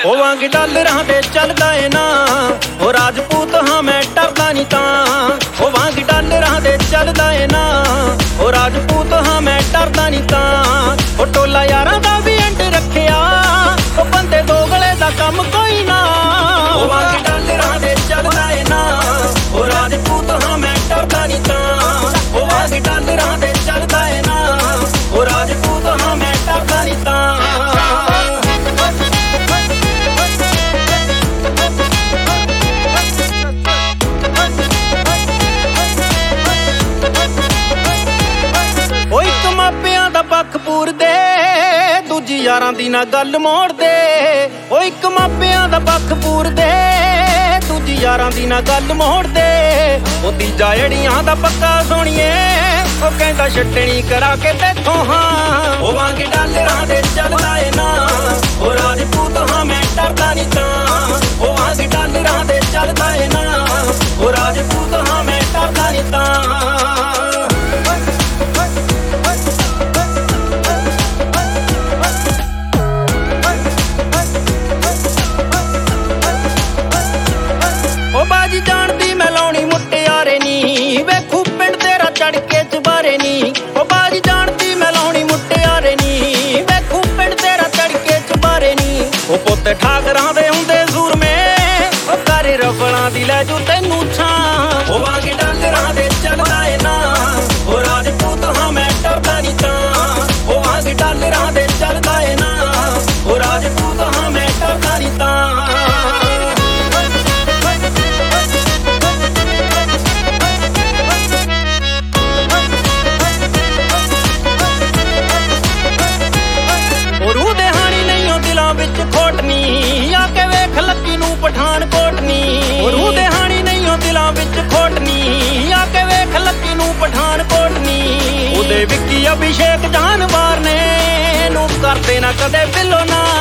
ਹੋਵਾਂਗੇ ਡਾਲਰਾਂ ਦੇ ਚੱਲਦਾ ਏ ਨਾ ਉਹ ਰਾਜਪੂਤ ਹਾਂ ਮੈਂ ਡਰਦਾ ਨਹੀਂ ਤਾਂ ਹੋਵਾਂਗੇ ਡਾਲਰਾਂ ਦੇ ਚੱਲਦਾ ਏ ਨਾ ਉਹ ਰਾਜਪੂਤ ਹਾਂ ਮੈਂ ਡਰਦਾ ਨਹੀਂ ਤਾਂ ਉਹ ਟੋਲਾ ਯਾਰਾਂ ਦਾ ਵੀ ਐਂਡ ਰੱਖਿਆ ਉਹ ਬੰਦੇ ਦੋਗਲੇ ਦਾ ਕੰਮ ਕੋਈ ਨਾ ਹੋਵਾਂਗੇ ਡਾਲਰਾਂ ਦੇ ਚੱਲਦਾ ਏ ਨਾ ਉਹ ਰਾਜਪੂਤ ਹਾਂ ਮੈਂ ਡਰਦਾ ਨਹੀਂ ਤਾਂ ਹੋਵਾਂਗੇ ਡਾਲਰਾਂ ਦੇ ਚੱਲਦਾ ਏ ਨਾ ਉਹ ਰਾਜਪੂਤ ਹਾਂ ਮੈਂ ਡਰਦਾ ਨਹੀਂ ਤਾਂ ਮਾਪਿਆਂ ਦਾ ਪੱਖ ਪੂਰਦੇ ਦੂਜੀ ਯਾਰਾਂ ਦੀ ਨਾ ਗੱਲ ਮੋੜਦੇ ਉਹ ਇੱਕ ਮਾਪਿਆਂ ਦਾ ਪੱਖ ਪੂਰਦੇ ਦੂਜੀ ਯਾਰਾਂ ਦੀ ਨਾ ਗੱਲ ਮੋੜਦੇ ਉਹ ਤੀਜਾ ਏੜੀਆਂ ਦਾ ਪੱਕਾ ਸੋਣੀਏ ਉਹ ਕਹਿੰਦਾ ਛੱਡਣੀ ਕਰਾ ਕੇ ਦੇਖੋ ਹਾਂ ਹੋਵਾਂਗੇ ਡਾਲਰਾਂ ਦੇ ਚੱਲਦਾ ਏ ਨਾ ਉਹ ਰਾਜਪੂਤ ਹਾਂ ਮੈਂ ਡਰਦਾ ਨਹੀਂ ਤਾਂ ਹੋਵਾਂਗੇ ਡਾਲਰਾਂ ਦੇ ਚੱਲਦਾ ਏ ਨਾ ਉਹ ਰਾਜਪੂਤ ਹਾਂ ਮੈਂ ਡਰਦਾ ਨਹੀਂ ਤਾਂ ਬਾਜੀ ਜਾਣਦੀ ਮੈਂ ਲਾਉਣੀ ਮੁਟਿਆਰੇ ਨੀ ਵੇਖੂ ਪਿੰਡ ਤੇਰਾ ਚੜ ਕੇ ਚਬਾਰੇ ਨੀ ਉਹ ਬਾਜੀ ਜਾਣਦੀ ਮੈਂ ਲਾਉਣੀ ਮੁਟਿਆਰੇ ਨੀ ਵੇਖੂ ਪਿੰਡ ਤੇਰਾ ਚੜ ਕੇ ਚਬਾਰੇ ਨੀ ਉਹ ਪੁੱਤ ਠਾਕਰਾਂ ਦੇ ਹੁੰਦੇ ਸੂਰਮੇ ਉਹ ਕਾਰੇ ਰਫਲਾਂ ਦੀ ਲੈ ਜੂ ਤੈਨੂੰ ਛਾਂ ਹੋਵਾਂਗੇ ਡਾਲਰਾਂ ਦੇ ਚੱਲਦਾ ਏ ਨਾ ਉਹ ਰਾਜਪੂਤ ਹਾਂ ਮੈਂ ਡਰਦਾ ਨਹੀਂ ਤਾਂ ਹੋਵਾਂਗੇ ਡਾਲਰਾਂ ਦੇ ਚੱਲਦਾ ਏ ਨਾ ਉਹ ਰਾਜਪੂਤ ਹਾਂ ਮੈਂ ਡਰਦਾ ਨਹੀਂ ਤਾਂ ਆ ਕੇ ਵੇਖ ਲੱਕੀ ਨੂੰ ਪਠਾਨਕੋਟ ਨੀ ਰੂਹ ਦੇ ਹਾਣੀ ਨਹੀਂ ਉਹ ਦਿਲਾਂ ਵਿੱਚ ਖੋਟ ਨੀ ਆ ਕੇ ਵੇਖ ਲੱਕੀ ਨੂੰ ਪਠਾਨਕੋਟ ਨੀ ਉਹਦੇ ਵਿੱਕੀ ਅਭਿਸ਼ੇਕ ਜਾਨਵਾਰ ਨੇ ਨੂੰ ਕਰਦੇ ਨਾ ਕਦੇ ਬਿੱਲੋ ਨਾ